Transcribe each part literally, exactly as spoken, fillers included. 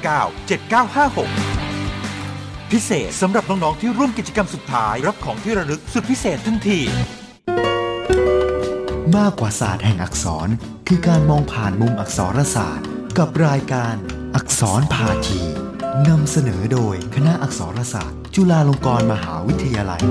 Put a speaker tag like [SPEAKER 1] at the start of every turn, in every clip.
[SPEAKER 1] เก้า เจ็ดเก้าห้าหกพิเศษสำหรับน้องๆที่ร่วมกิจกรรมสุดท้ายรับของที่ระลึกสุดพิเศษทันที
[SPEAKER 2] มากกว่าศาสตร์แห่งอักษรคือการมองผ่านมุมอักษรศาสตร์กับรายการอักษรพาทีนำเสนอโดยคณะอักษรศาสตร์จุฬาลงกรณ์มหาวิทยาลัย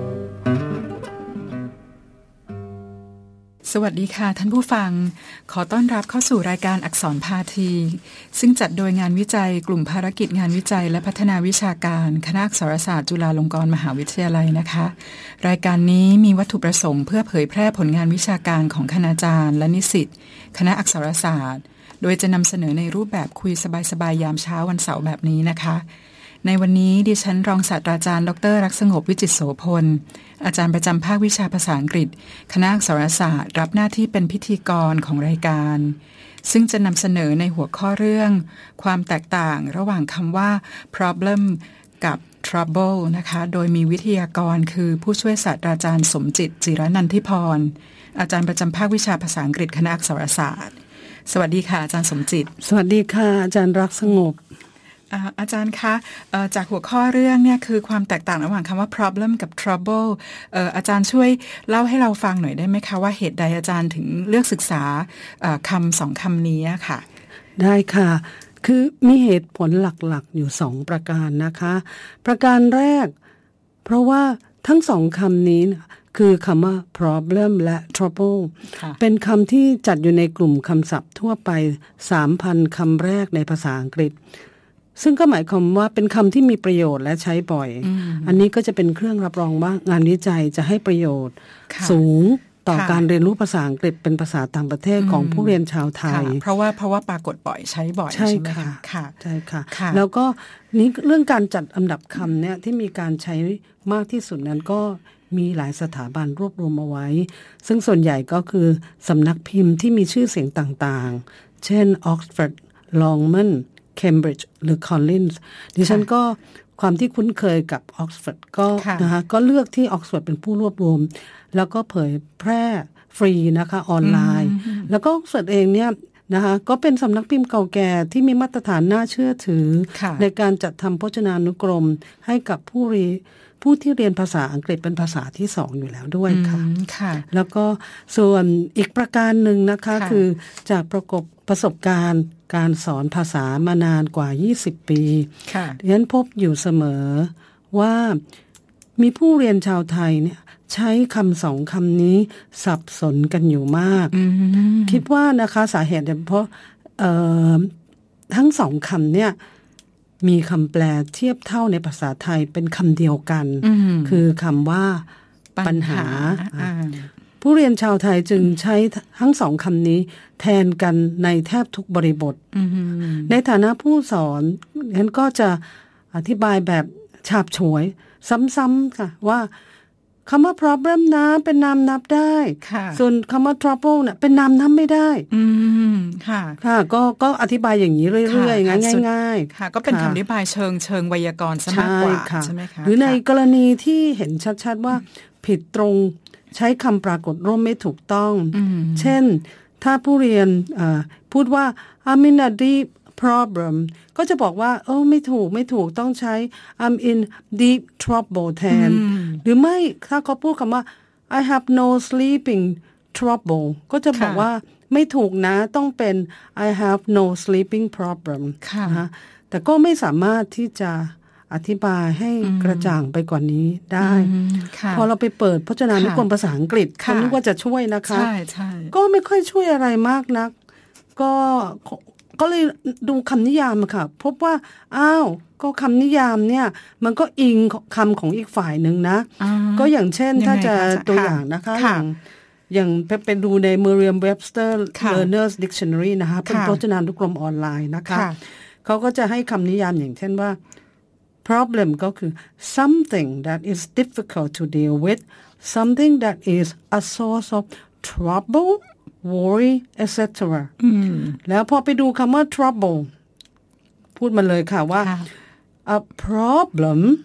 [SPEAKER 3] สวัสดีค่ะท่านผู้ฟังขอต้อนรับเข้าสู่รายการอักษรพาทีซึ่งจัดโดยงานวิจัยกลุ่มภารกิจงานวิจัยและพัฒนาวิชาการคณะอักษรศาสตร์จุฬาลงกรณ์มหาวิทยาลัยนะคะรายการนี้มีวัตถุประสงค์เพื่อเผยแพร่ผลงานวิชาการของคณาจารย์และนิสิตคณะอักษรศาสตร์โดยจะนำเสนอในรูปแบบคุยสบายๆยามเช้าวันเสาร์แบบนี้นะคะในวันนี้ดิฉันรองศาสตราจารย์ดรรักสงบวิจิตรโสพลอาจารย์ประจำภาควิชาภาษาอังกฤษคณะอักษรศาสตร์รับหน้าที่เป็นพิธีกรของรายการซึ่งจะนำเสนอในหัวข้อเรื่องความแตกต่างระหว่างคำว่า problem กับ trouble นะคะโดยมีวิทยากรคือผู้ช่วยศาสตราจารย์สมจิตจิรนันทิพรอาจารย์ประจำภาควิชาภาษาอังกฤษคณะอักษรศาสตร์สวัสดีค่ะอาจารย์สมจิต
[SPEAKER 4] สวัสดีค่ะอาจารย์รักสงบ
[SPEAKER 3] อาจารย์คะจากหัวข้อเรื่องเนี่ยคือความแตกต่างระหว่างคำว่า problem กับ trouble อาจารย์ช่วยเล่าให้เราฟังหน่อยได้ไหมคะว่าเหตุใดอาจารย์ถึงเลือกศึกษาคำสองคำนี้ค่ะ
[SPEAKER 4] ได้ค่ะคือมีเหตุผลหลักๆอยู่สองประการนะคะประการแรกเพราะว่าทั้งสองคำนี้คือคำว่า problem และ trouble เป็นคำที่จัดอยู่ในกลุ่มคำศัพท์ทั่วไป สามพัน คำแรกในภาษาอังกฤษซึ่งก็หมายความว่าเป็นคำที่มีประโยชน์และใช้บ่อย อ, อันนี้ก็จะเป็นเครื่องรับรองว่างานวิจัยจะให้ประโยชน์สูงต่อการเรียนรู้ภาษาอังกฤษเป็นภาษาต่างประเทศของผู้เรียนชาวไทย
[SPEAKER 3] เพราะว่าเพราะว่าปรากฏบ่อยใช้บ่อยใช่ไหมคะ
[SPEAKER 4] ค่ะใช่ค่ะแล้วก็นี้เรื่องการจัดอันดับคำเนี่ยที่มีการใช้มากที่สุดนั้นก็มีหลายสถาบันรวบรวมเอาไว้ซึ่งส่วนใหญ่ก็คือสำนักพิมพ์ที่มีชื่อเสียงต่างๆเช่น Oxford Longman Cambridge หรือ Collins ดิฉันก็ความที่คุ้นเคยกับ Oxford ก็นะคะก็เลือกที่ Oxford เป็นผู้รวบรวมแล้วก็เผยแพร่ฟรีนะคะออนไลน์แล้วก็ Oxford เองเนี่ยนะคะก็เป็นสำนักพิมพ์เก่าแก่ที่มีมาตรฐานน่าเชื่อถือในการจัดทำพจนานุกรมให้กับผู้เรียนผู้ที่เรียนภาษาอังกฤษเป็นภาษาที่สองอยู่แล้วด้วยค่ะแล้วก็ส่วนอีกประการหนึ่งนะคะคือจากประกบประสบการณ์การสอนภาษามานานกว่ายี่สิบปีดิฉันพบอยู่เสมอว่ามีผู้เรียนชาวไทยเนี่ยใช้คำสองคำนี้สับสนกันอยู่มากคิดว่านะคะสาเหตุเพราะทั้งสองคำเนี่ยมีคำแปลเทียบเท่าในภาษาไทยเป็นคำเดียวกันคือคำว่าปัญหาผู้เรียนชาวไทยจึงใช้ทั้งสองคำนี้แทนกันในแทบทุกบริบทในฐานะผู้สอนฉันก็จะอธิบายแบบฉาบฉวยซ้ำๆค่ะว่าคำว่า problem นะเป็นนามนับได้ส่วนคำว่า trouble เนี่ยเป็นนามนับไม่ได้ค่ะค่ะก็ก็อธิบายอย่างนี้เรื่อยๆง่ายๆ
[SPEAKER 3] ค่ะก็เป็นคำอธิบายเชิงเชิงไวยากรณ์ซะมากกว่าใช่ไหมคะ
[SPEAKER 4] หรือในกรณีที่เห็นชัดๆว่าผิดตรงใช้คำปรากฏร่วมไม่ถูกต้องเช่นถ้าผู้เรียนพูดว่า I'm in a deep problem ก็จะบอกว่าโอ้ไม่ถูกไม่ถูกต้องใช้ I'm in deep trouble แทนหรือไม่ถ้าเขาพูดคำว่า I have no sleeping trouble ก็จะบอกว่าไม่ถูกนะต้องเป็น I have no sleeping problem นะแต่ก็ไม่สามารถที่จะอธิบายให้กระจ่างไปกว่านี้ได้พอเราไปเปิดพจนานุกรมภาษาอังกฤษเขานึกว่าจะช่วยนะคะก็ไม่ค่อยช่วยอะไรมากนักก็ก็เลยดูคำนิยามค่ะพบว่าอ้าวก็คำนิยามเนี่ยมันก็อิงคำของอีกฝ่ายหนึ่งนะก็อย่างเช่นถ้าจะตัวอย่างนะคะอย่างอย่างไปดูใน Merriam-Webster Learner's Dictionary นะคะเป็นพจนานุกรมออนไลน์นะคะเขาก็จะให้คำนิยามอย่างเช่นว่าproblem ก็คือ something that is difficult to deal with something that is a source of trouble worry et cetera แล้วพอไปดูคำว่า trouble พูดมาเลยค่ะว่า a problem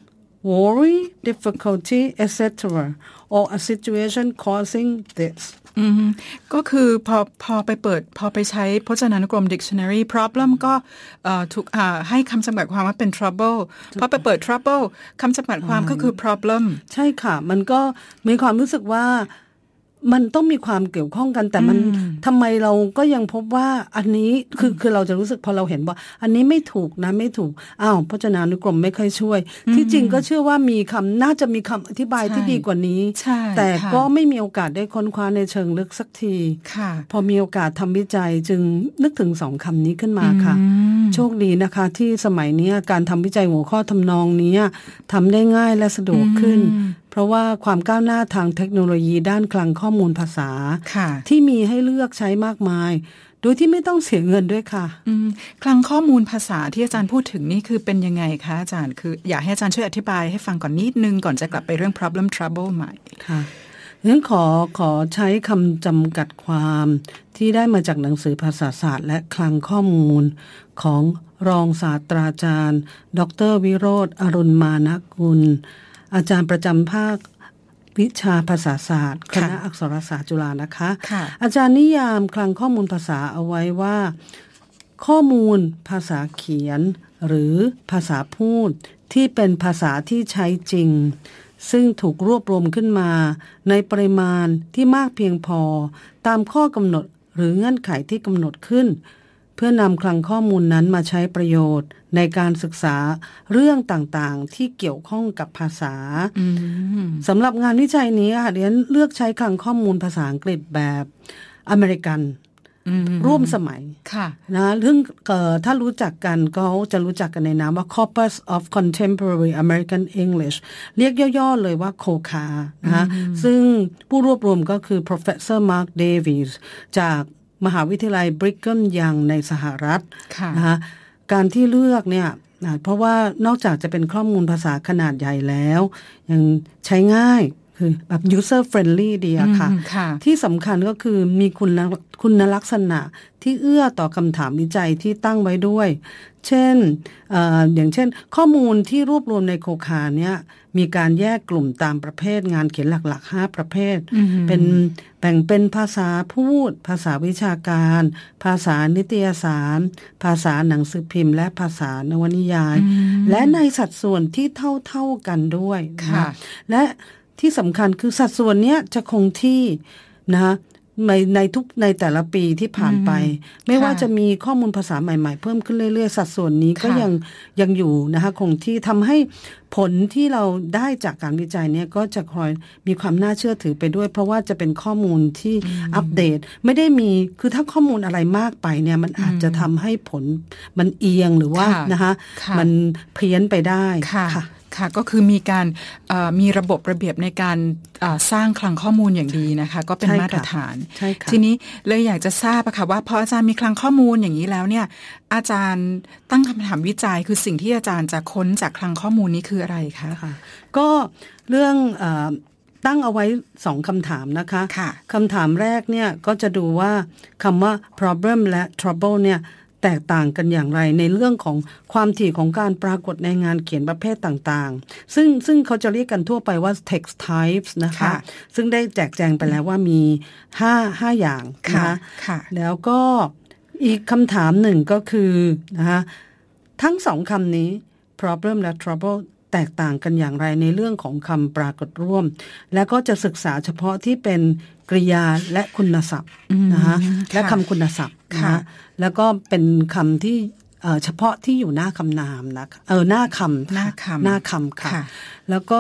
[SPEAKER 4] worry difficulty et cetera or a situation causing this
[SPEAKER 3] อืมก็คือพอพอไปเปิดพอไปใช้พจนานุกรม dictionary problem ก็เอ่อถูกอ่าให้คำจำกัดความว่าเป็น trouble พอไปเปิด trouble คำจำกัดความก็คือ problem
[SPEAKER 4] ใช่ค่ะมันก็มีความรู้สึกว่ามันต้องมีความเกี่ยวข้องกันแต่มันทำไมเราก็ยังพบว่าอันนี้คือคือเราจะรู้สึกพอเราเห็นว่าอันนี้ไม่ถูกนะไม่ถูกอ้าวพจนานุกรมไม่ค่อยช่วยที่จริงก็เชื่อว่ามีคำน่าจะมีคำอธิบายที่ดีกว่านี้แต่ก็ไม่มีโอกาสได้ค้นคว้าในเชิงลึกสักทีพอมีโอกาสทำวิจัยจึงนึกถึงสองคำนี้ขึ้นมาค่ะโชคดีนะคะที่สมัยนี้การทำวิจัยหัวข้อทำนองนี้ทำได้ง่ายและสะดวกขึ้นเพราะว่าความก้าวหน้าทางเทคโนโลยีด้านคลังข้อมูลภาษาที่มีให้เลือกใช้มากมายโดยที่ไม่ต้องเสียเงินด้วยค่ะ
[SPEAKER 3] คลังข้อมูลภาษาที่อาจารย์พูดถึงนี่คือเป็นยังไงคะอาจารย์คืออยากให้อาจารย์ช่วยอธิบายให้ฟังก่อนนิดนึงก่อนจะกลับไปเรื่อง problem trouble ใหม่
[SPEAKER 4] ค่ะงั้นขอขอใช้คำจำกัดความที่ได้มาจากหนังสือภาษาศาสตร์และคลังข้อมูลของรองศาสตราจารย์ดร.วิโรจน์ อรุณมานกุลอาจารย์ประจำภาควิชาภาษาศาสตร์คณะอักษรศาสตร์จุฬานะคะอาจารย์นิยามคลังข้อมูลภาษาเอาไว้ว่าข้อมูลภาษาเขียนหรือภาษาพูดที่เป็นภาษาที่ใช้จริงซึ่งถูกรวบรวมขึ้นมาในปริมาณที่มากเพียงพอตามข้อกำหนดหรือเงื่อนไขที่กำหนดขึ้นเพื่อนำคลังข้อมูลนั้นมาใช้ประโยชน์ในการศึกษาเรื่องต่างๆที่เกี่ยวข้องกับภาษาสำหรับงานวิจัยนี้ค่ะเรียนเลือกใช้คลังข้อมูลภาษาอังกฤษแบบอเมริกันร่วมสมัยนะเรื่องถ้ารู้จักกันก็จะรู้จักกันในนามว่า Corpus of Contemporary American English เรียกย่อๆเลยว่าโคคานะซึ่งผู้รวบรวมก็คือ Professor Mark Davies จากมหาวิทยาลัย Brigham Young ในสหรัฐนะคะการที่เลือกเนี่ยเพราะว่านอกจากจะเป็นข้อมูลภาษาขนาดใหญ่แล้วยังใช้ง่ายคือแบบ user friendly ดีอะค่ะที่สำคัญก็คือมีคุณคุณลักษณะที่เอื้อต่อคำถามวิจัยที่ตั้งไว้ด้วยเช่น เอ่อ อย่างเช่นข้อมูลที่รวบรวมในโคคาเนี่ยมีการแยกกลุ่มตามประเภทงานเขียนหลักๆห้าประเภทเป็นแบ่งเป็นภาษาพูดภาษาวิชาการภาษานิตยสารภาษาหนังสือพิมพ์และภาษานวนิยายและในสัดส่วนที่เท่าๆกันด้วยนะและที่สำคัญคือสัดส่วนเนี้ยจะคงที่นะในในทุกในแต่ละปีที่ผ่านไปไม่ว่าจะมีข้อมูลภาษาใหม่ๆเพิ่มขึ้นเรื่อยๆสัดส่วนนี้ก็ยังยังอยู่นะคะคงที่ทำให้ผลที่เราได้จากการวิจัยเนี่ยก็จะคอยมีความน่าเชื่อถือไปด้วยเพราะว่าจะเป็นข้อมูลที่อัปเดตไม่ได้มีคือถ้าข้อมูลอะไรมากไปเนี่ยมันอาจจะทำให้ผลมันเอียงหรือว่านะคะมันเพี้ยนไปได้ค่ะ
[SPEAKER 3] ค่ะก็คือมีการมีระบบระเบียบในการสร้างคลังข้อมูลอย่างดีนะคะก็เป็นมาตรฐานทีนี้เลยอยากจะทราบอะค่ะว่าพออาจารย์มีคลังข้อมูลอย่างนี้แล้วเนี่ยอาจารย์ตั้งคำถามวิจัยคือสิ่งที่อาจารย์จะค้นจากคลังข้อมูลนี้คืออะไรคะ
[SPEAKER 4] ก็เรื่องตั้งเอาไว้สองคำถามนะคะคำถามแรกเนี่ยก็จะดูว่าคำว่า problem และ trouble เนี่ยแตกต่างกันอย่างไรในเรื่องของความถี่ของการปรากฏในงานเขียนประเภทต่างๆซึ่งซึ่งเขาจะเรียกกันทั่วไปว่า text types นะคะซึ่งได้แจกแจงไปแล้วว่ามีห้า ห้าอย่างนะคะแล้วก็อีกคำถามหนึ่งก็คือนะคะทั้งสองคำนี้ problem และ trouble แตกต่างกันอย่างไรในเรื่องของคำปรากฏร่วมและก็จะศึกษาเฉพาะที่เป็นกริยาและคุณศัพท์นะคะและคำคุณศัพท์นะคะแล้วก็เป็นคำที่เฉพาะที่อยู่หน้าคำนามนะเออหน้าคำ
[SPEAKER 3] หน้าคำ
[SPEAKER 4] หน้าคำค่ะแล้วก็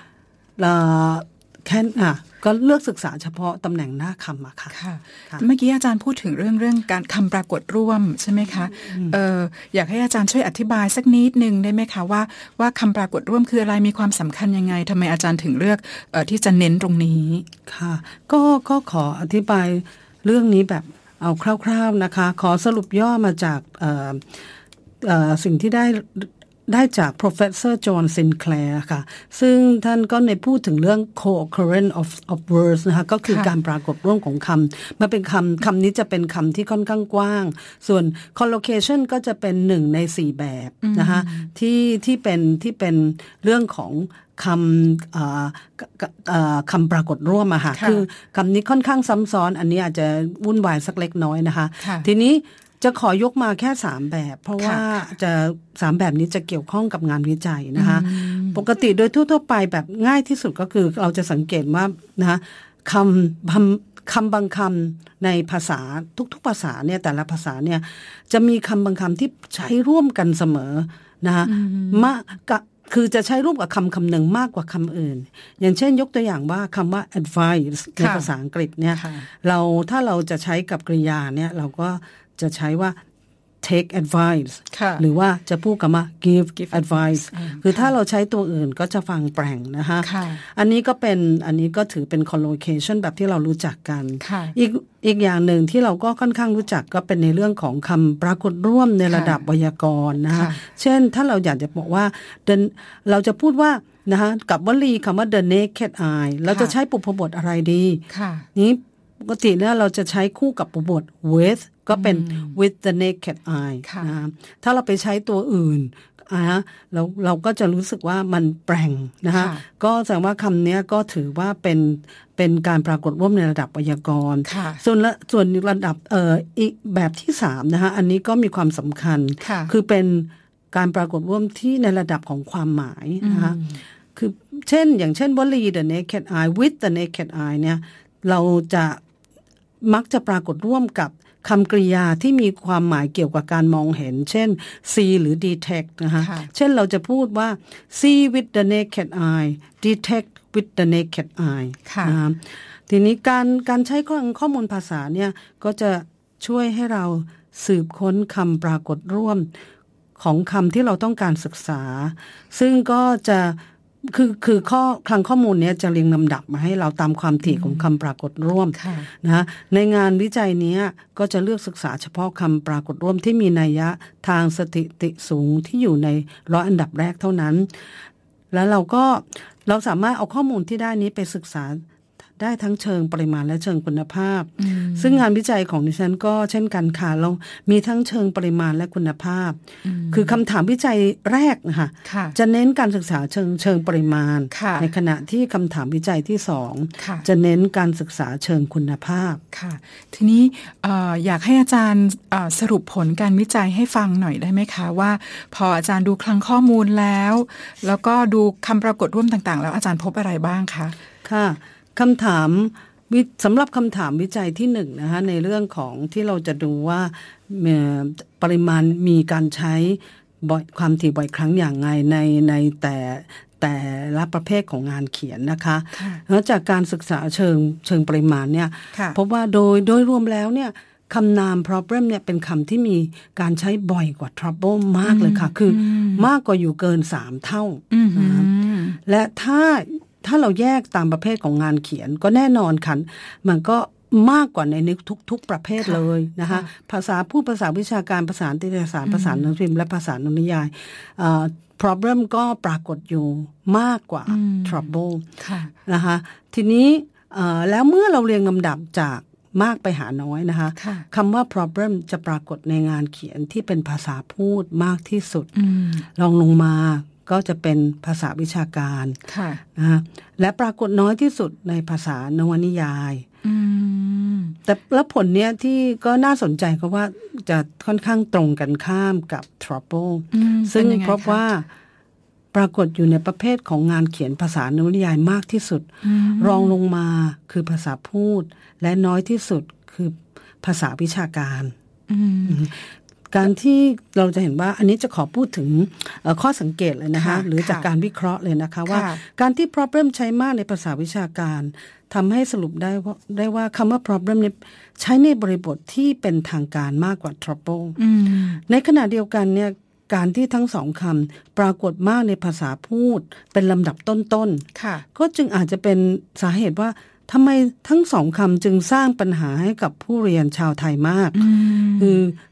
[SPEAKER 4] แค่อ่ะก็เลือกศึกษาเฉพาะตำแหน่งหน้าคำอะค่ะ
[SPEAKER 3] ค่ะเมื่อกี้อาจารย์พูดถึงเรื่องเรื่องการคำปรากฏร่วมใช่ไหมคะเอออยากให้อาจารย์ช่วยอธิบายสักนิดนึงได้ไหมคะว่าว่าคำปรากฏร่วมคืออะไรมีความสำคัญยังไงทำไมอาจารย์ถึงเลือกเอ่อที่จะเน้นตรงนี้
[SPEAKER 4] ค่ะก็ก็ขออธิบายเรื่องนี้แบบเอาคร่าวๆนะคะขอสรุปย่อมาจากเอ่อเอ่อสิ่งที่ได้ได้จาก professor John Sinclair ค่ะซึ่งท่านก็ในพูดถึงเรื่อง co-occurrence of of words นะคะก็คือการปรากฏร่วมของคำมันเป็นคำคำนี้จะเป็นคำที่ค่อนข้างกว้างส่วน collocation ก็จะเป็นหนึ่งในสี่แบบนะคะที่ที่เป็นที่เป็นเรื่องของคำคำปรากฏร่วมอะค่ะคือคำนี้ค่อนข้างซ้ำซ้อนอันนี้อาจจะวุ่นวายสักเล็กน้อยนะคะทีนี้จะขอยกมาแค่สามแบบเพราะว่าจะสามแบบนี้จะเกี่ยวข้องกับงานวิจัยนะคะปกติโดยทั่วๆไปแบบง่ายที่สุดก็คือเราจะสังเกตว่านะคะคำคำบางคำในภาษาทุกๆภาษาเนี่ยแต่ละภาษาเนี่ยจะมีคำบางคำที่ใช้ร่วมกันเสมอนะคะมากคือจะใช้ร่วมกับคำคำหนึ่งมากกว่าคำอื่นอย่างเช่นยกตัวอย่างว่าคำว่า advice ในภาษาอังกฤษเนี่ยเราถ้าเราจะใช้กับกริยาเนี่ยเราก็จะใช้ว่า take advice หรือว่าจะพูดกับว่า give advice คือถ้าเราใช้ตัวอื่นก็จะฟังแปลงนะคะอันนี้ก็เป็นอันนี้ก็ถือเป็น collocation แบบที่เรารู้จักกันอีกอีกอย่างหนึ่งที่เราก็ค่อนข้างรู้จักก็เป็นในเรื่องของคำปรากฏร่วมในระดับไวยากรณ์นะคะเช่นถ้าเราอยากจะบอกว่าเราจะพูดว่านะคะกับวลีคำว่า the naked eye เราจะใช้ปุพพจน์อะไรดีนี้ปกติเนี่ยเราจะใช้คู่กับปุพพจน์ with ก็เป็น with the naked eye นะถ้าเราไปใช้ตัวอื่นนะเราเราก็จะรู้สึกว่ามันแปลงนะคะก็แสดงว่าคำนี้ก็ถือว่าเป็นเป็นการปรากฏร่วมในระดับไวยากรณ์ส่วนละส่วนระดับเอ่ออีกแบบที่สามนะคะอันนี้ก็มีความสำคัญคือเป็นการปรากฏร่วมที่ในระดับของความหมายนะคะคือเช่นอย่างเช่นวลี the naked eye with the naked eye เนี่ยเราจะมักจะปรากฏร่วมกับคำกริยาที่มีความหมายเกี่ยวกับการมองเห็นเช่น see หรือ detect นะคะเช่นเราจะพูดว่า see with the naked eye detect with the naked eye นะคะทีนี้การการใช้ข้อมูลภาษาเนี่ยก็จะช่วยให้เราสืบค้นคำปรากฏร่วมของคำที่เราต้องการศึกษาซึ่งก็จะคือคือข้อคลังข้อมูลนี้จะเรียงลำดับมาให้เราตามความถี่ของคำปรากฏร่วมนะในงานวิจัยนี้ก็จะเลือกศึกษาเฉพาะคำปรากฏร่วมที่มีนัยยะทางสถิติสูงที่อยู่ในร้อยอันดับแรกเท่านั้นแล้วเราก็เราสามารถเอาข้อมูลที่ได้นี้ไปศึกษาได้ทั้งเชิงปริมาณและเชิงคุณภาพซึ่งงานวิจัยของดิฉันก็เช่นกันค่ะเรามีทั้งเชิงปริมาณและคุณภาพคือคำถามวิจัยแรกนะคะจะเน้นการศึกษาเชิงเชิงปริมาณในขณะที่คำถามวิจัยที่สองจะเน้นการศึกษาเชิงคุณภาพ
[SPEAKER 3] ค่ะทีนี้ อ, อยากให้อาจารย์สรุปผลการวิจัยให้ฟังหน่อยได้ไหมคะว่าพออาจารย์ดูคลังข้อมูลแล้วแล้วก็ดูคำปรากฏร่วมต่างๆแล้วอาจารย์พบอะไรบ้างคะ
[SPEAKER 4] ค่ะคำถามสำหรับคำถามวิจัยที่หนึ่งนะคะในเรื่องของที่เราจะดูว่าปริมาณมีการใช้บ่อยความถี่บ่อยครั้งอย่างไรในในแต่แต่ละประเภทของงานเขียนนะคะแล้วจากการศึกษาเชิงเชิงปริมาณเนี่ยพบว่าโดยโดยรวมแล้วเนี่ยคำนาม problem เนี่ยเป็นคำที่มีการใช้บ่อยกว่า trouble มากเลยค่ะคือมากกว่าอยู่เกินสามเท่านะและถ้าถ้าเราแยกตามประเภทของงานเขียนก็แน่นอนค่ะมันก็มากกว่าในนึกทุกๆประเภทเลยนะคะภาษาพูดภาษาวิชาการภาษานิตยสารภาษาหนังสือพิมพ์และภาษานวนิยาย uh, problem ก็ปรากฏอยู่มากกว่า trouble นะคะทีนี้แล้วเมื่อเราเรียงลำดับจากมากไปหาน้อยนะคะคำว่า problem จะปรากฏในงานเขียนที่เป็นภาษาพูดมากที่สุดลองลงมาก็จะเป็นภาษาวิชาการนะและปรากฏน้อยที่สุดในภาษานวนิยายแต่แล้วผลเนี้ยที่ก็น่าสนใจก็ว่าจะค่อนข้างตรงกันข้ามกับ trouble ซึ่งพบว่าปรากฏอยู่ในประเภทของงานเขียนภาษานวนิยายมากที่สุดรองลงมาคือภาษาพูดและน้อยที่สุดคือภาษาวิชาการการที่เราจะเห็นว่าอันนี้จะขอพูดถึงข้อสังเกตเลยนะคะหรือจากการวิเคราะห์เลยนะคะว่าการที่ problem ใช้มากในภาษาวิชาการทำให้สรุปได้ว่าได้ว่าคำว่า problem เนี่ยใช้ในบริบทที่เป็นทางการมากกว่า trouble ในขณะเดียวกันเนี่ยการที่ทั้งสองคำปรากฏมากในภาษาพูดเป็นลำดับต้นๆก็จึงอาจจะเป็นสาเหตุว่าทำไมทั้งสองคำจึงสร้างปัญหาให้กับผู้เรียนชาวไทยมากคือ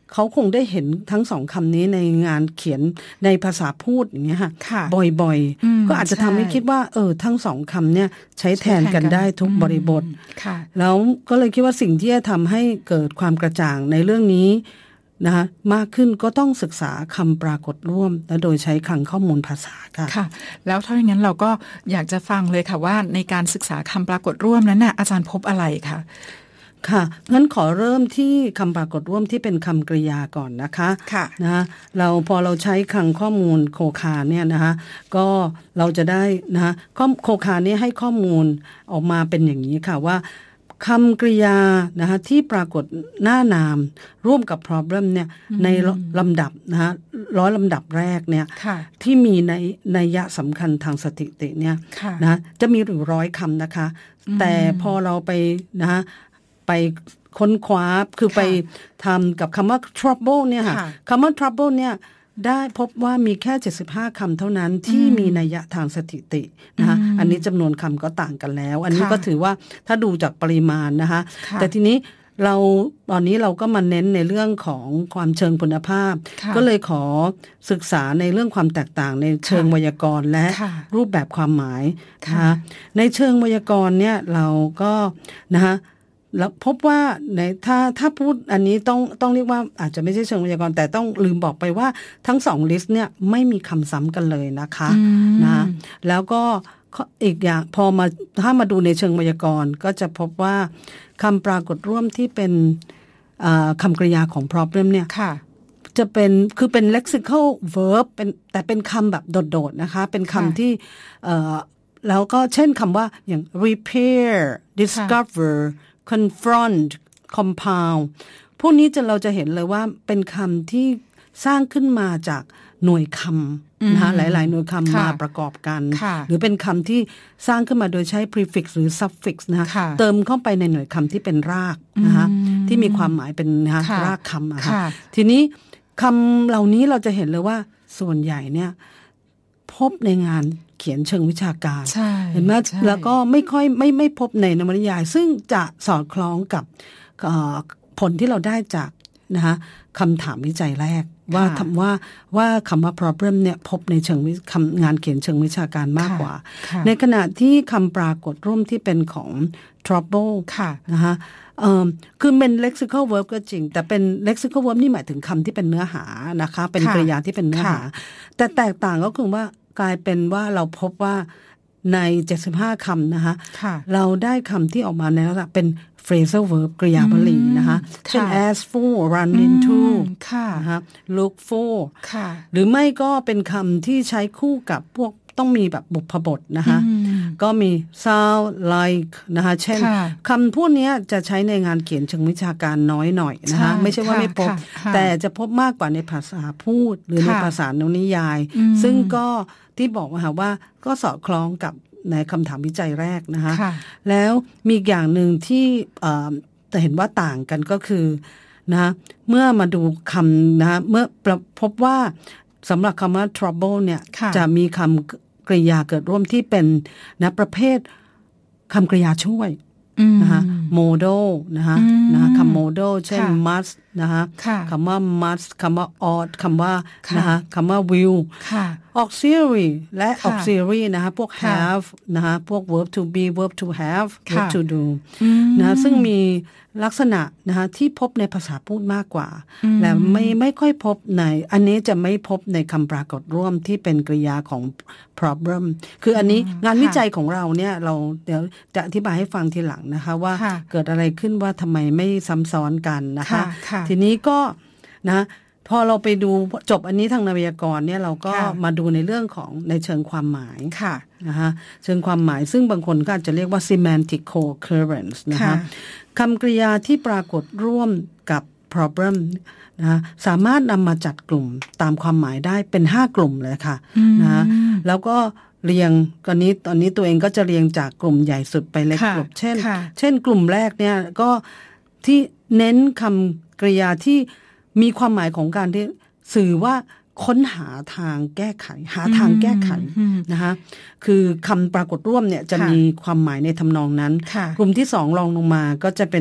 [SPEAKER 4] เขาคงได้เห็นทั้งสองคำนี้ในงานเขียนในภาษาพูดอย่างเงี้ยค่ะบ่อยๆก็อาจจะทำให้คิดว่าเออทั้งสองคำเนี่ยใช้แทนกันได้ทุกบริบทแล้วก็เลยคิดว่าสิ่งที่จะทำให้เกิดความกระจ่างในเรื่องนี้นะคะมากขึ้นก็ต้องศึกษาคำปรากฏร่วมและโดยใช้คลังข้อมูลภาษาค่ะ
[SPEAKER 3] ค่ะแล้วถ้าอย่างนั้นเราก็อยากจะฟังเลยค่ะว่าในการศึกษาคำปรากฏร่วมนั้นน่ะอาจารย์พบอะไรคะ
[SPEAKER 4] ค่ะงั้นขอเริ่มที่คำปรากฏร่วมที่เป็นคำกริยาก่อนนะคะ
[SPEAKER 3] ค่ะ
[SPEAKER 4] นะเราพอเราใช้คลังข้อมูลโคคาเนี่ยนะคะก็เราจะได้นะคะโคคาเนี่ยให้ข้อมูลออกมาเป็นอย่างนี้ค่ะว่าคำกริยานะคะที่ปรากฏหน้านามร่วมกับ problem เนี่ยในลำดับนะคะร้อยลำดับแรกเนี่ยที่มีในนัยยะสำคัญทางสถิติเนี่ยนะจะมีอยู่ร้อยคำนะคะแต่พอเราไปนะคะไปค้นคว้าคือไปทำกับคำว่า trouble เนี่ยค่ะคำว่า trouble เนี่ยได้พบว่ามีแค่เจ็ดสิบห้าคำเท่านั้นที่มีนัยยะทางสถิตินะคะอันนี้จำนวนคำก็ต่างกันแล้วอันนี้ก็ถือว่าถ้าดูจากปริมาณนะคะแต่ทีนี้เราตอนนี้เราก็มาเน้นในเรื่องของความเชิงคุณภาพก็เลยขอศึกษาในเรื่องความแตกต่างในเชิงไวยากรณ์และรูปแบบความหมายนะคะในเชิงไวยากรณ์เนี่ยเราก็นะคะแล้วพบว่าในถ้าถ้าพูดอันนี้ต้องต้องเรียกว่าอาจจะไม่ใช่เชิงไวยากรณ์แต่ต้องลืมบอกไปว่าทั้งสองลิสต์เนี่ยไม่มีคำซ้ำกันเลยนะคะนะแล้วก็อีกอย่างพอมาถ้ามาดูในเชิงไวยากรณ์ก็จะพบว่าคำปรากฏร่วมที่เป็นคำกริยาของ problem เนี่ยจะเป็นคือเป็น lexical verb เป็นแต่เป็นคำแบบโดดๆนะคะเป็นคำที่แล้วก็เช่นคำว่าอย่าง repair discover confront compound พวกนี้จะเราจะเห็นเลยว่าเป็นคำที่สร้างขึ้นมาจากหน่วยคำนะคะหลายๆหน่วยคำมาประกอบกันหรือเป็นคำที่สร้างขึ้นมาโดยใช้ prefix หรือ suffix นะคะเติมเข้าไปในหน่วยคำที่เป็นรากนะคะที่มีความหมายเป็นนะคะรากคำนะคะทีนี้คำเหล่านี้เราจะเห็นเลยว่าส่วนใหญ่เนี่ยพบในงานเขียนเชิงวิชาการเห็นไหมแล้วก็ไม่ค่อยไม่ไม่พบในนวนิยายซึ่งจะสอดคล้องกับผลที่เราได้จากนะคะคำถามวิจัยแรกว่าทำว่าว่าคำว่า problem เนี่ยพบในเชิงคำงานเขียนเชิงวิชาการมากกว่าในขณะที่คำปรากฏร่วมที่เป็นของ trouble นะคะคือเป็น lexical verb ก็จริงแต่เป็น lexical verb นี่หมายถึงคำที่เป็นเนื้อหานะคะเป็นกริยาที่เป็นเนื้อหาแต่แตกต่างก็คือว่ากลายเป็นว่าเราพบว่าในเจ็ดสิบห้าคำนะคะเราได้คำที่ออกมาในลักษณะเป็น phrasal verb กริยาบลีนะคะเช่น ask for run into นะคะ look for หรือไม่ก็เป็นคำที่ใช้คู่กับพวกต้องมีแบบบุพบทนะคะก็มี sound like นะคะเช่นคำพวกนี้จะใช้ในงานเขียนเชิงวิชาการน้อยหน่อยนะคะไม่ใช่ว่าไม่พบแต่จะพบมากกว่าในภาษาพูดหรือในภาษานวนิยายซึ่งก็ที่บอกว่าว่าก็สอดคล้องกับในคำถามวิจัยแรกนะคะแล้วมีอย่างหนึ่งที่แต่เห็นว่าต่างกันก็คือนะเมื่อมาดูคำนะเมื่อพบว่าสำหรับคำว่า trouble เนี่ยจะมีคำกริยาเกิดร่วมที่เป็นนะประเภทคำกริยาช่วยนะคะโมโดนะคะนะคำโมโดเช่น must นะคะคำว่า must คำว่า ought คำว่านะคะคำว่า will auxiliary และ auxiliary นะคะพวก have นะคะพวก verb to be verb to have verb to do นะซึ่งมีลักษณะนะคะที่พบในภาษาพูดมากกว่าและไม่ไม่ค่อยพบในอันนี้จะไม่พบในคำปรากฏร่วมที่เป็นกริยาของ problem คืออันนี้งานวิจัยของเราเนี่ยเราเดี๋ยวจะอธิบายให้ฟังทีหลังนะคะว่าเกิดอะไรขึ้นว่าทำไมไม่ซ้ำซ้อนกันนะคะทีนี้ก็นะพอเราไปดูจบอันนี้ทางนวยากรเนี่ยเราก็มาดูในเรื่องของในเชิงความหมายนะคะเชิงความหมายซึ่งบางคนก็อาจจะเรียกว่า semantic co-occurrence นะคะคำกริยาที่ปรากฏร่วมกับ problem นะสามารถนำมาจัดกลุ่มตามความหมายได้เป็นห้ากลุ่มเลยค่ะนะแล้วก็เรียงตอนนี้ตอนนี้ตัวเองก็จะเรียงจากกลุ่มใหญ่สุดไปเล็กกลุ่มเช่นเช่นกลุ่มแรกเนี่ยก็ที่เน้นคำกริยาที่มีความหมายของการที่สื่อว่าค้นหาทางแก้ไขหาทางแก้ไขนะคะคือคำปรากฏร่วมเนี่ยจะมีความหมายในทำนองนั้นกลุ่มที่สองรองลงมาก็จะเป็น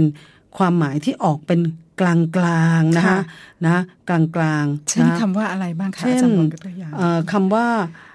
[SPEAKER 4] ความหมายที่ออกเป็นกลางๆนะคะนะกลางๆ
[SPEAKER 3] เช่นคำว่าอะไรบ้างคะอาจารย์บอกตัวอย่าง
[SPEAKER 4] คำว่า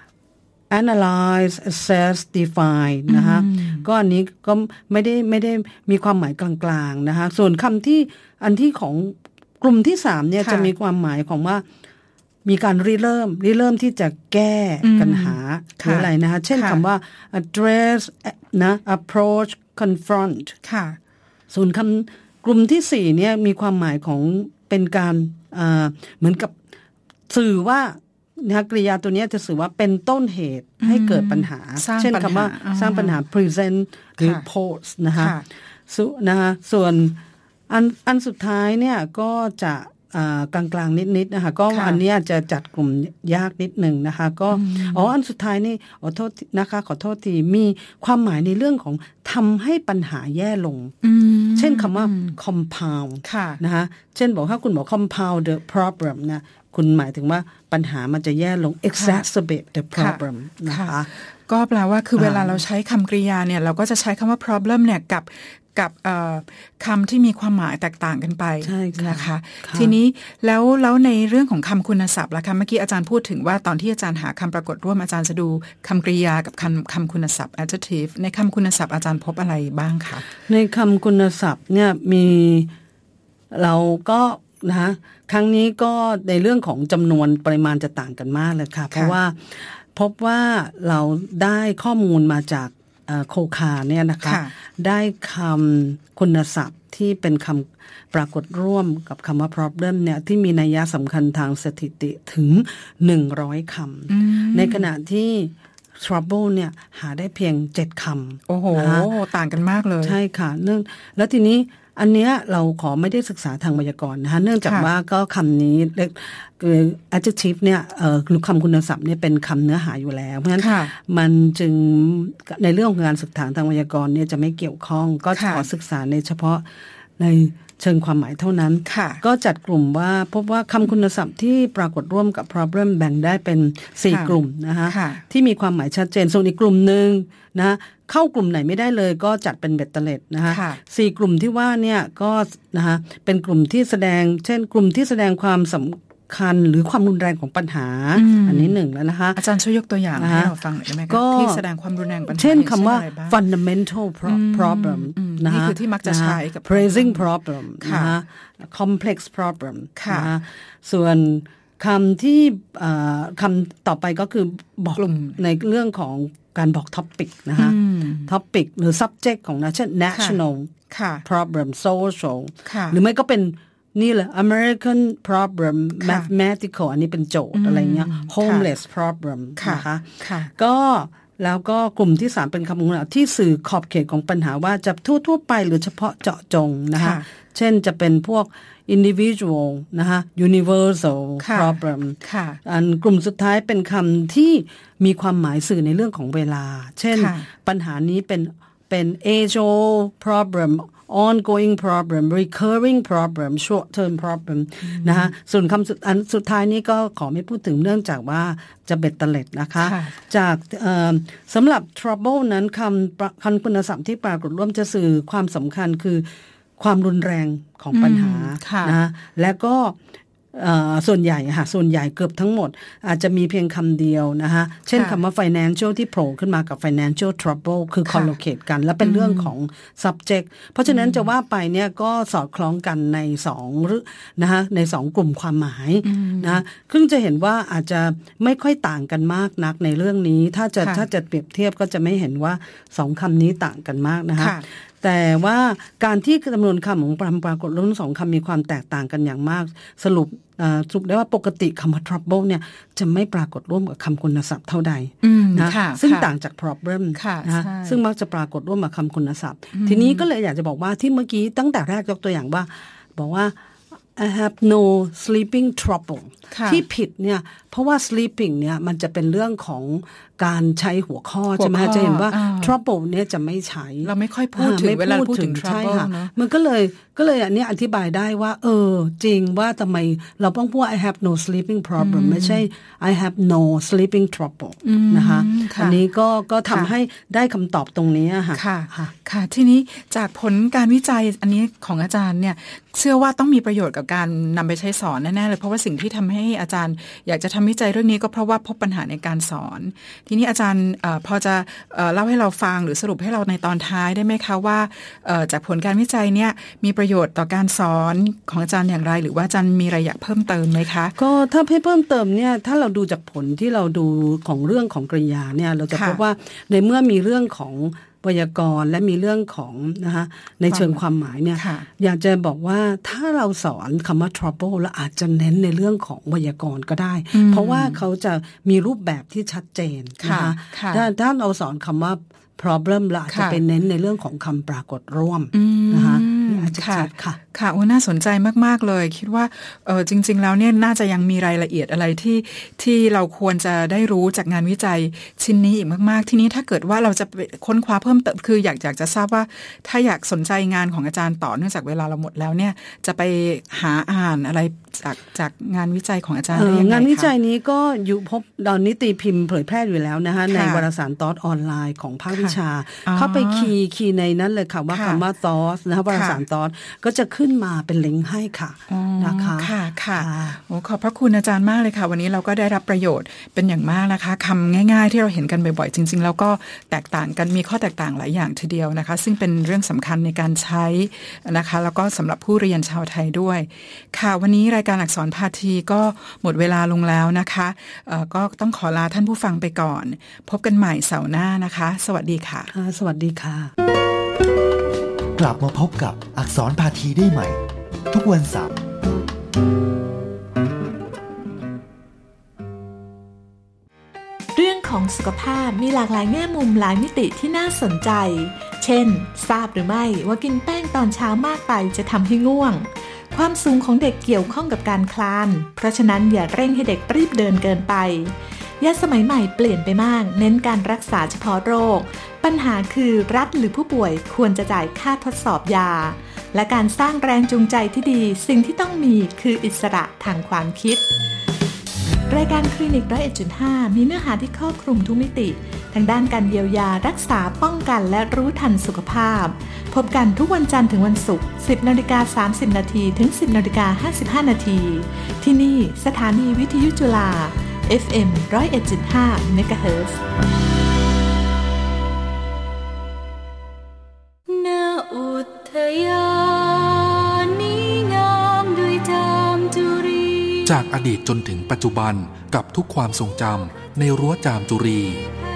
[SPEAKER 4] analyze assess define นะคะก็อันนี้ก็ไม่ได้ไม่ได้มีความหมายกลางๆนะคะส่วนคำที่อันที่ของกลุ่มที่สามเนี่ยจะมีความหมายของว่ามีการริเริ่มริเริ่มที่จะแก้ปัญหาหรืออะไรนะคะเช่นคำว่า address นะ approach confront
[SPEAKER 3] ค่ะ
[SPEAKER 4] ส่วนคำกลุ่มที่สี่เนี่ยมีความหมายของเป็นการเหมือนกับสื่อว่านะกริยาตัวนี้จะสื่อว่าเป็นต้นเหตุให้เกิดปัญหาเช่นคำว่าสร้างปัญหา present หรือ pose นะคะนะคะส่วนอันอันสุดท้ายเนี่ยก็จะกลางๆนิดๆนะคะก็อันนี้จะจัดกลุ่มยากนิดหนึ่งนะคะก็อ๋ออันสุดท้ายนี่ขอโทษนะคะขอโทษทีมีความหมายในเรื่องของทำให้ปัญหาแย่ลงเช่นคำว่า compound นะคะเช่นบอกถ้าคุณบอก compound the problem นะคุณหมายถึงว่าปัญหามันจะแย่ลง exacerbate the problem นะคะ
[SPEAKER 3] ก็แปลว่าคือเวลาเราใช้คำกริยาเนี่ยเราก็จะใช้คำว่า problem เนี่ยกับกับคำที่มีความหมายแตกต่างกันไปนะคะทีนี้แล้วแล้วในเรื่องของคำคุณศัพท์ล่ะคะเมื่อกี้อาจารย์พูดถึงว่าตอนที่อาจารย์หาคำปรากฏร่วมอาจารย์จะดูคำกริยากับคำคำคุณศัพท์ adjective ในคำคุณศัพท์อาจารย์พบอะไรบ้างคะ
[SPEAKER 4] ในคำคุณศัพท์เนี่ยมีเราก็นะครั้งนี้ก็ในเรื่องของจำนวนปริมาณจะต่างกันมากเลยค่ะเพราะว่าพบว่าเราได้ข้อมูลมาจากโคคาเนี่ยนะคะได้คำคุณศัพท์ที่เป็นคำปรากฏร่วมกับคำว่า problem เนี่ยที่มีนัยสำคัญทางสถิติถึงหนึ่งร้อยคำในขณะที่ trouble เนี่ยหาได้เพียงเจ็ดคำ
[SPEAKER 3] โอ้โหต่างกันมากเลย
[SPEAKER 4] ใช่ค่ะเนื่องแล้วทีนี้อันเนี้ยเราขอไม่ได้ศึกษาทางไวยากรณ์นะคะเนื่องจากว่าก็คำนี้คือ adjective เนี่ยเอ่อคำคุณศัพท์เนี่ยเป็นคำเนื้อหาอยู่แล้วเพราะฉะนั้นมันจึงในเรื่องของการศึกษาทางไวยากรณ์เนี่ยจะไม่เกี่ยวข้องก็ขอศึกษาในเฉพาะในเชิงความหมายเท่านั้นก็จัดกลุ่มว่าพบว่าคำคุณศัพท์ที่ปรากฏร่วมกับ problem แบ่งได้เป็นสี่กลุ่มนะคะที่มีความหมายชัดเจนส่วนอีกกลุ่มนึงนะเข้ากลุ่มไหนไม่ได้เลยก็จัดเป็นเบ็ดเตล็ดนะคะสี่กลุ่มที่ว่าเนี่ยก็นะคะเป็นกลุ่มที่แสดงเช่นกลุ่มที่แสดงความสำคัญหรือความรุนแรงของปัญหา อ, อันนี้หนึ่งแล้วนะคะ
[SPEAKER 3] อาจารย์ช่วยยกตัวอย่างให้เราฟังหน่อยได้ไหมคะที่แสดงความรุนแรงปัญหา
[SPEAKER 4] เช่นคำว่า fundamental problem
[SPEAKER 3] นี่คือที่มักจะใช้กับ
[SPEAKER 4] praising problem นะคะ complex problem นะคะส่วนคำที่คำต่อไปก็คือบอกในเรื่องของการบอกท็อปิกนะคะท็อปิกหรือ subject ของนะเช่น national problem social หรือไม่ก็เป็นนี่แหละ American problem mathematical อันนี้เป็นโจทย์อะไรเงี้ย homeless problem นะคะก็แล้วก็กลุ่มที่สามเป็นคำกล่าวที่สื่อขอบเขตของปัญหาว่าจะทั่วๆไปหรือเฉพาะเจาะจงนะคะเช่นจะเป็นพวก individual นะคะ universal problem อันกลุ่มสุดท้ายเป็นคำที่มีความหมายสื่อในเรื่องของเวลาเช่นปัญหานี้เป็นเป็น age old problem ongoing problem recurring problem short term problem นะคะส่วนคำสุดอันสุดท้ายนี้ก็ขอไม่พูดถึงเนื่องจากว่าจะเบ็ดเตล็ดนะคะจากสำหรับ trouble นั้นคำคำคุณศัพท์ที่ปรากฏร่วมจะสื่อความสำคัญคือความรุนแรงของปัญหานะและก็ส่วนใหญ่ค่ะส่วนใหญ่เกือบทั้งหมดอาจจะมีเพียงคำเดียวนะคะเช่นคำว่า financial ที่โผล่ขึ้นมากับ financial trouble คือ collocate กันและเป็นเรื่องของ subject เพราะฉะนั้นจะว่าไปเนี่ยก็สอดคล้องกันในสองนะคะในสองกลุ่มความหมายนะซึ่งจะเห็นว่าอาจจะไม่ค่อยต่างกันมากนักในเรื่องนี้ถ้าจะถ้าจะเปรียบเทียบก็จะไม่เห็นว่าสองคำนี้ต่างกันมากนะคะแต่ว่าการที่จำนวนคำของปรากฏร่วมสองคำมีความแตกต่างกันอย่างมากสรุปสรุปได้ว่าปกติคำว่า trouble เนี่ยจะไม่ปรากฏร่วมกับคำคุณศัพท์เท่าใดนะซึ่งต่างจาก problem นะซึ่งมักจะปรากฏร่วมกับคำคุณศัพท์ทีนี้ก็เลยอยากจะบอกว่าที่เมื่อกี้ตั้งแต่แรกยกตัวอย่างว่าบอกว่า I have no sleeping trouble ที่ผิดเนี่ยเพราะว่า sleeping เนี่ยมันจะเป็นเรื่องของการใช้หัวข้อใช่ไหมจะเห็นว่า trouble เนี่ยจะไม่ใช้
[SPEAKER 3] เราไม่ค่อยพูดถึงเวลาพูดถึง trouble เนอะ
[SPEAKER 4] มันก็เลยก็เลยอันนี้อธิบายได้ว่าเออจริงว่าทำไมเราต้องพูด I have no sleeping problem ไม่ใช่ I have no sleeping trouble นะคะอันนี้ก็ก็ทำให้ได้คำตอบตรงนี้ค่ะ
[SPEAKER 3] ค่ะค่ะทีนี้จากผลการวิจัยอันนี้ของอาจารย์เนี่ยเชื่อว่าต้องมีประโยชน์กับการนำไปใช้สอนแน่ๆเลยเพราะว่าสิ่งที่ทำให้อาจารย์อยากจะทำวิจัยเรื่องนี้ก็เพราะว่าพบปัญหาในการสอนทีนี้อาจารย์พอจะเล่าให้เราฟังหรือสรุปให้เราในตอนท้ายได้ไหมคะว่าจากผลการวิจัยเนี่ยมีประโยชน์ต่อการสอนของอาจารย์อย่างไรหรือว่าอาจารย์มีอะไรอยากเพิ่มเติมไหมคะ
[SPEAKER 4] ก็ถ้าให้เพิ่มเติมเนี่ยถ้าเราดูจากผลที่เราดูของเรื่องของกริยาเนี่ยเราจะพบว่าในเมื่อมีเรื่องของไวยากรณ์และมีเรื่องของนะคะในเชิงความหมายเนี่ยอยากจะบอกว่าถ้าเราสอนคำว่า trouble แล้วอาจจะเน้นในเรื่องของไวยากรณ์ก็ได้เพราะว่าเขาจะมีรูปแบบที่ชัดเจนนะคะถ้าถ้าเราสอนคำว่า problem ละอาจจะเป็นเน้นในเรื่องของคำปรากฏร่วมนะคะอาจจะชัดค่ะ
[SPEAKER 3] ค่ะโอ้น่าสนใจมากๆเลยคิดว่าเออจริงๆแล้วเนี่ยน่าจะยังมีรายละเอียดอะไรที่ที่เราควรจะได้รู้จากงานวิจัยชิ้นนี้อีกมากๆทีนี้ถ้าเกิดว่าเราจะค้นคว้าเพิ่มเติมคืออยากอยากจะทราบว่าถ้าอยากสนใจงานของอาจารย์ต่อเนื่องจากเวลาเราหมดแล้วเนี่ยจะไปหาอ่านอะไรจากจากงานวิจัยของอาจารย์ได้ยังไงคะ
[SPEAKER 4] งานวิจัยนี้ก็อยู่พบตอนนี้ตีพิมพ์เผยแพร่อยู่แล้วนะคะในวารสารทอสออนไลน์ของภาควิชาเข้าไปคีย์คีย์ในนั้นเลยค่ะว่าคำว่าทอสนะคะวารสารทอสก็จะขึ้นมาเป็นลิงก์ให้ค่ะนะคะ
[SPEAKER 3] ค่ะค่ะโอ้ขอบพระคุณอาจารย์มากเลยค่ะวันนี้เราก็ได้รับประโยชน์เป็นอย่างมากนะคะคำง่ายๆที่เราเห็นกันบ่อยๆจริงๆแล้วก็แตกต่างกันมีข้อแตกต่างหลายอย่างทีเดียวนะคะซึ่งเป็นเรื่องสำคัญในการใช้นะคะแล้วก็สำหรับผู้เรียนชาวไทยด้วยค่ะวันนี้รายการอักษรพาทีก็หมดเวลาลงแล้วนะคะก็ต้องขอลาท่านผู้ฟังไปก่อนพบกันใหม่เสาร์หน้านะคะสวัสดีค่ะ
[SPEAKER 4] สวัสดีค่ะ
[SPEAKER 2] กลับมาพบกับอักษรพาทีได้ใหม่ทุกวันเสาร์
[SPEAKER 5] เรื่องของสุขภาพมีหลากหลายแง่มุมหลายมิติที่น่าสนใจเช่นทราบหรือไม่ว่ากินแป้งตอนเช้ามากไปจะทำให้ง่วงความสูงของเด็กเกี่ยวข้องกับการคลานเพราะฉะนั้นอย่าเร่งให้เด็กรีบเดินเกินไปยาสมัยใหม่เปลี่ยนไปมากเน้นการรักษาเฉพาะโรคปัญหาคือรัฐหรือผู้ป่วยควรจะจ่ายค่าทดสอบยาและการสร้างแรงจูงใจที่ดีสิ่งที่ต้องมีคืออิสระทางความคิดรายการคลินิก หนึ่งร้อยเอ็ดจุดห้า มีเนื้อหาที่ครอบคลุมทุกมิติทางด้านการเยียวยารักษาป้องกันและรู้ทันสุขภาพพบกันทุกวันจันทร์ถึงวันศุกร์ สิบนาฬิกาสามสิบนาทีถึง สิบนาฬิกาห้าสิบห้านาทีที่นี่สถานีวิทยุจุฬา เอฟ เอ็ม หนึ่งร้อยเอ็ดจุดห้า เมกะเฮิรตซ์ณ อุทยานนี้งามด้วยจามจุรี
[SPEAKER 6] จากอดีตจนถึงปัจจุบันกับทุกความทรงจำในรั้วจามจุรี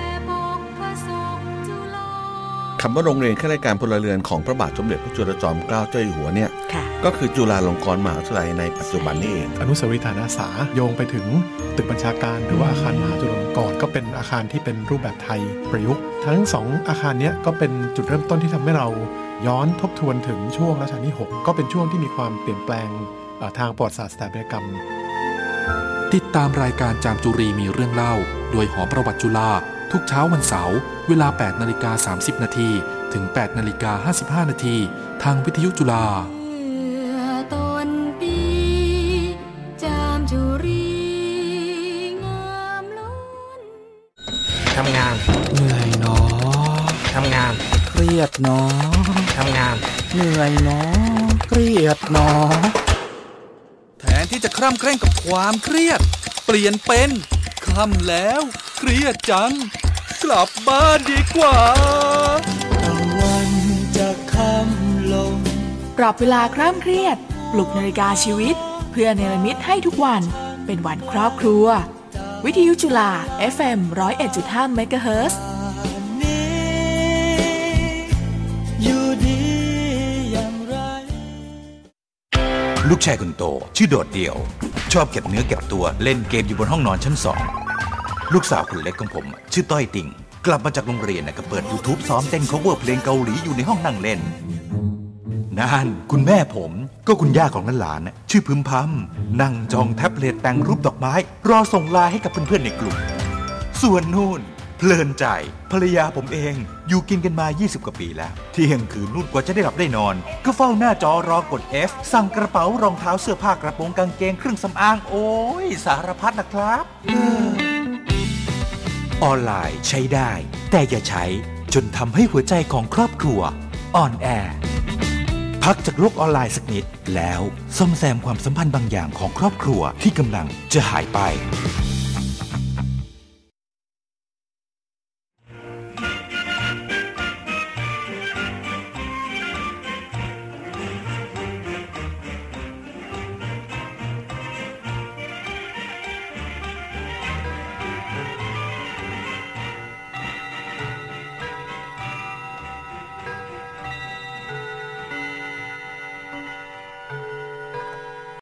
[SPEAKER 7] คำว่าโรงเรียนข้าราชการพลเรือนของพระบาทสมเด็จพระจุลจอมเกล้าเจ้าอยู่หัวเนี่ยก็คือจุฬาลงกรณ์มหาวิทยาลัยในปัจจุบันนี้เอง
[SPEAKER 8] อนุสาวรีย์ฐานอาสาโยงไปถึงตึกบัญชาการหรือว่าอาคารมหาจุฬาลงกรณ์ก็เป็นอาคารที่เป็นรูปแบบไทยประยุกต์ทั้งสองอาคารนี้ก็เป็นจุดเริ่มต้นที่ทำให้เราย้อนทบทวนถึงช่วงรัชกาลที่หกก็เป็นช่วงที่มีความเปลี่ยนแปลงทางประวัติศาสตร์สถาปัตยกรรม
[SPEAKER 6] ติดตามรายการจามจุรีมีเรื่องเล่าโดยหอประวัติจุฬาทุกเช้าวันเสาร์เวลา แปดนาฬิกาสามสิบนาทีถึง แปดนาฬิกาห้าสิบห้านาทีทางวิทยุจุฬา
[SPEAKER 5] ต้นปีจามจุรีงามล้น
[SPEAKER 9] ทำงาน
[SPEAKER 10] เหนื่อยเนาะ
[SPEAKER 9] ทำงาน
[SPEAKER 10] เครียดเนาะ
[SPEAKER 9] ทำงาน
[SPEAKER 10] เหนื่อยเนาะเครียดเนาะ
[SPEAKER 11] แทนที่จะคร่ำเคร่งกับความเครียดเปลี่ยนเป็นค่ำแล้วเครียดจังกลับบ้านดีกว่า
[SPEAKER 12] ตะวันจะค่ำลง
[SPEAKER 13] ปรับเวลาคร่ำเครียดปลุกนาฬิกาชีวิตเพื่อเนรมิตให้ทุกวันเป็นวันครอบครัววิทยุจุฬา เอฟ เอ็ม หนึ่งร้อยเอ็ดจุดห้า เมกะเฮิรตซ์
[SPEAKER 12] อยู่ดีอย่างไร
[SPEAKER 1] ลูกชายคนโตชื่อโดดเดี่ยวชอบเก็บเนื้อเก็บตัวเล่นเกมอยู่บนห้องนอนชั้นสองลูกสาวคนเล็กของผมชื่อต้อยติ่งกลับมาจากโรงเรียนก็เปิด YouTube ซ้อมเต้น cover เพลงเกาหลีอยู่ในห้องนั่งเล่นนั่นคุณแม่ผมก็คุณย่าของหลานๆชื่อพึมพำนั่งจ้องแท็บเล็ตแต่งรูปดอกไม้รอส่งไลน์ให้กับเพื่อนๆในกลุ่มส่วนนู่นเพลินใจภรรยาผมเองอยู่กินกันมายี่สิบกว่าปีแล้วเที่ยงคืนนู่นกว่าจะได้หลับได้นอนก็เฝ้าหน้าจอรอกด F สั่งกระเป๋ารองเท้าเสื้อผ้ากระโปรงกางเกงเครื่องสำอางโอ้ยสารพัดนะครับออนไลน์ใช้ได้แต่อย่าใช้จนทำให้หัวใจของครอบครัวอ่อนแอพักจากโลกออนไลน์สักนิดแล้วซ่อมแซมความสัมพันธ์บางอย่างของครอบครัวที่กำลังจะหายไป